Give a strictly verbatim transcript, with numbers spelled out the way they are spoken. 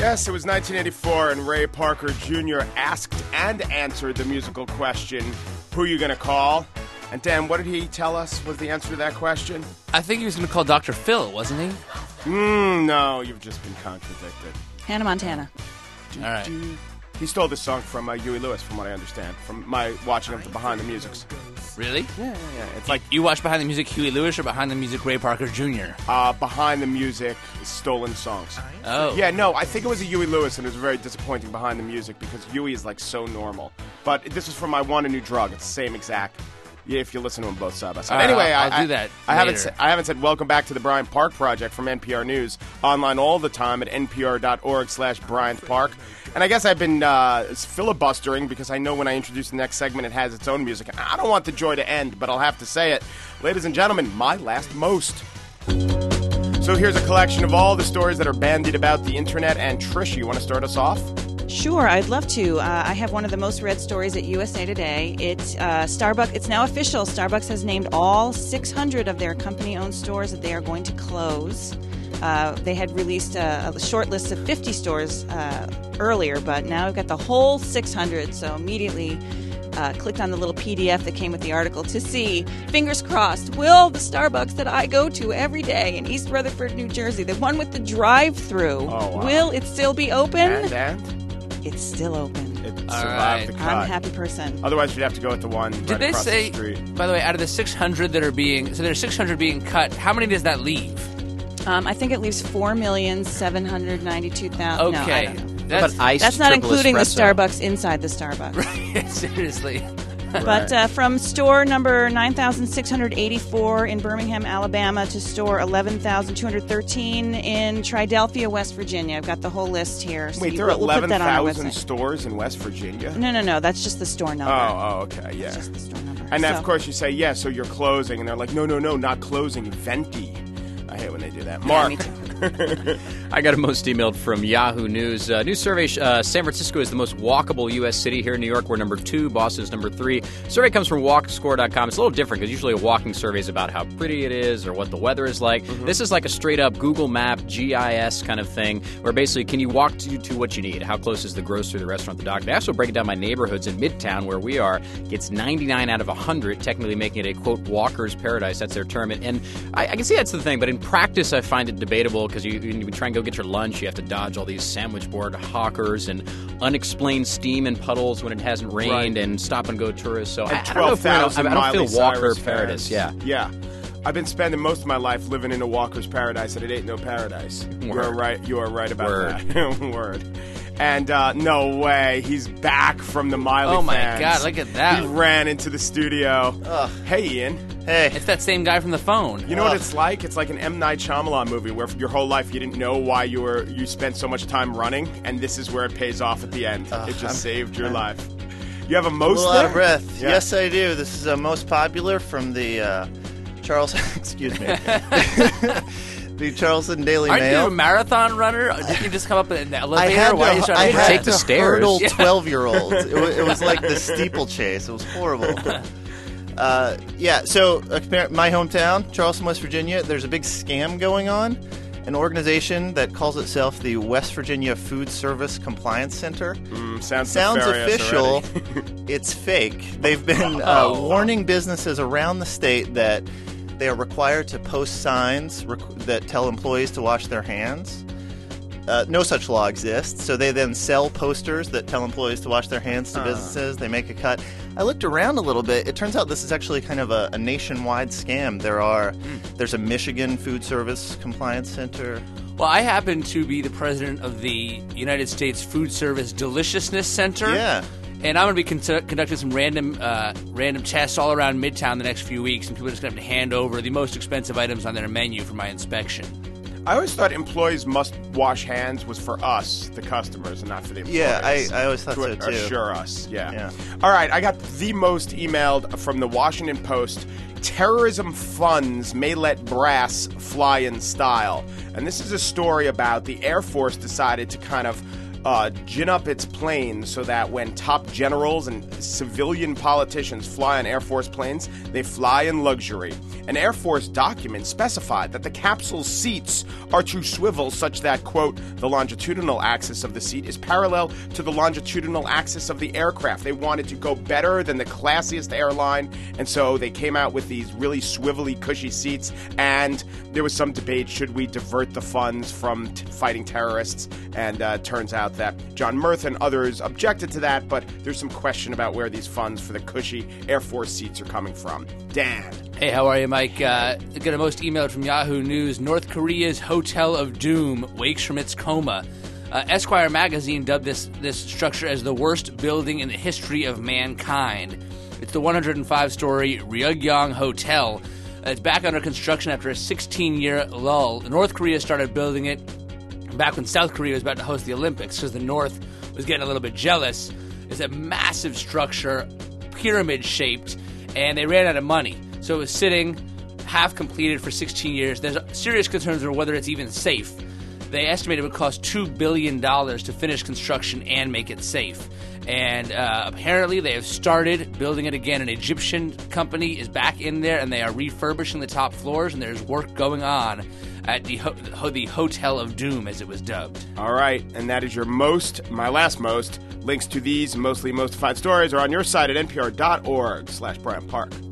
Yes, it was nineteen eighty-four, and Ray Parker Junior asked and answered the musical question, who you gonna call? And Dan, what did he tell us was the answer to that question? I think he was going to call Doctor Phil, wasn't he? Mm, no, you've just been contradicted. Hannah Montana. All right. He stole this song from uh, Huey Lewis, from what I understand, from my watching of the Behind the Musics. Really? Yeah, yeah, yeah. It's like You watch Behind the Music Huey Lewis or Behind the Music Ray Parker Junior? uh, Behind the Music stolen songs. Oh. Yeah, no, I think it was a Huey Lewis, and it was very disappointing Behind the Music because Huey is like so normal. But this is from I Want a New Drug. It's the same exact. Yeah, if you listen to them both side by side. All right, Anyway, I'll, I'll I, do that. I, I haven't. later. Sa- I haven't said welcome back to the Bryant Park Project from N P R News, online all the time at npr.org slash Bryant Park. And I guess I've been uh, filibustering because I know when I introduce the next segment, it has its own music. And I don't want the joy to end, but I'll have to say it, ladies and gentlemen, my last most. So here's a collection of all the stories that are bandied about the internet. And Trish, you want to start us off? Sure, I'd love to. Uh, I have one of the most read stories at U S A Today. It's uh, Starbucks. It's now official. Starbucks has named all six hundred of their company-owned stores that they are going to close. Uh, they had released a, a short list of fifty stores uh, earlier, but now we've got the whole six hundred. So immediately uh, clicked on the little P D F that came with the article to see, fingers crossed, will the Starbucks that I go to every day in East Rutherford, New Jersey, the one with the drive-through, Oh, wow. will it still be open? And, and? It's still open. It All survived right. the cut. I'm a happy person. Otherwise, you'd have to go with the one Did right they across say, the street. by the way, out of the six hundred that are being, so there's six hundred being cut, how many does that leave? Um, I think it leaves four million seven hundred ninety-two thousand. Okay. No, I don't know. That's, But iced That's not triple including espresso. the Starbucks inside the Starbucks. seriously. But uh, from store number nine thousand six hundred eighty-four in Birmingham, Alabama, to store eleven thousand two hundred thirteen in Triadelphia, West Virginia. I've got the whole list here. So Wait, you- there are we'll put eleven that on our thousand website. stores in West Virginia? No, no, no. That's just the store number. Oh, oh, okay, yeah. It's just the store number. And then, So- of course, you say, yeah, so you're closing. And they're like, no, no, no, not closing. Venti. I hate when they do that. Mark. me too. I got a most emailed from Yahoo News. Uh, news survey, uh, San Francisco is the most walkable U S city. Here in New York, we're number two. Boston is number three. Survey comes from walk score dot com. It's a little different because usually a walking survey is about how pretty it is or what the weather is like. Mm-hmm. This is like a straight-up Google Map, G I S kind of thing, where basically can you walk to, to what you need? How close is the grocery, the restaurant, the doctor? They also break it down by neighborhoods. In Midtown, where we are, gets ninety-nine out of one hundred, technically making it a, quote, walker's paradise. That's their term. And, and I, I can see that's the thing, but in practice, I find it debatable because you, you try and go get your lunch, you have to dodge all these sandwich board hawkers and unexplained steam and puddles when it hasn't rained Right. and stop-and-go tourists. So I, And I don't know if we're gonna- twelve thousand I don't Miley feel walker Cyrus paradise. fans. Yeah. Yeah. I've been spending most of my life living in a walker's paradise, and it ain't no paradise. You are right. You are right about Word. that. Word. And uh, no way, he's back from the Miley Oh, my fans. God, look at that. He ran into the studio. Hey, Ian. Hey, It's that same guy from the phone. You know what it's like? It's like an M. Night Shyamalan movie where for your whole life you didn't know why you were you spent so much time running, and this is where it pays off at the end. it just I'm- saved your life. You have a a most little there? out of breath. Yeah. Yes, I do. This is uh, most popular from the uh, Charles. Excuse me. The Charleston Daily Aren't Mail. you a marathon runner? Didn't you just come up in the I elevator? had Why are you to, trying I to had take to the stairs. hurdle Yeah. twelve-year-olds. It, wa- it was like the steeplechase. It was horrible. Uh, yeah, so uh, compar- my hometown, Charleston, West Virginia, there's a big scam going on. An organization that calls itself the West Virginia Food Service Compliance Center. Mm, sounds Sounds nefarious official. already. It's fake. They've been uh, Oh. warning businesses around the state that they are required to post signs rec- that tell employees to wash their hands. Uh, no such law exists, so they then sell posters that tell employees to wash their hands to businesses. They make a cut. I looked around a little bit. It turns out this is actually kind of a, a nationwide scam. There are, there's a Michigan Food Service Compliance Center. Well, I happen to be the president of the United States Food Service Deliciousness Center. Yeah. And I'm going to be con- conducting some random uh, random tests all around Midtown the next few weeks, and people are just going to have to hand over the most expensive items on their menu for my inspection. I always thought employees must wash hands was for us, the customers, and not for the employees. Yeah, I, I always thought to so too. assure us. Yeah. Yeah. All right, I got the most emailed from the Washington Post. Terrorism funds may let brass fly in style. And this is a story about the Air Force decided to kind of uh, gin up its planes so that when top generals and civilian politicians fly on Air Force planes, they fly in luxury. An Air Force document specified that the capsule's seats are to swivel such that, quote, the longitudinal axis of the seat is parallel to the longitudinal axis of the aircraft. They wanted to go better than the classiest airline, and so they came out with these really swivelly, cushy seats, and there was some debate, should we divert the funds from t- fighting terrorists? And uh, turns out that John Murtha and others objected to that, but there's some question about where these funds for the cushy Air Force seats are coming from. Dan. Hey, how are you, Mike? Uh, got a most emailed from Yahoo News. North Korea's Hotel of Doom wakes from its coma. Uh, Esquire magazine dubbed this, this structure as the worst building in the history of mankind. It's the one hundred five story Ryugyong Hotel. Uh, it's back under construction after a sixteen-year lull. North Korea started building it back when South Korea was about to host the Olympics because the North was getting a little bit jealous. It's a massive structure, pyramid-shaped, and they ran out of money. So it was sitting half completed for sixteen years. There's serious concerns over whether it's even safe. They estimate it would cost two billion dollars to finish construction and make it safe. And uh, apparently they have started building it again. An Egyptian company is back in there, and they are refurbishing the top floors, and there's work going on at the, ho- the Hotel of Doom, as it was dubbed. All right, and that is your most, my last most. Links to these mostly mostified stories are on your site at npr dot org slash Brian Park.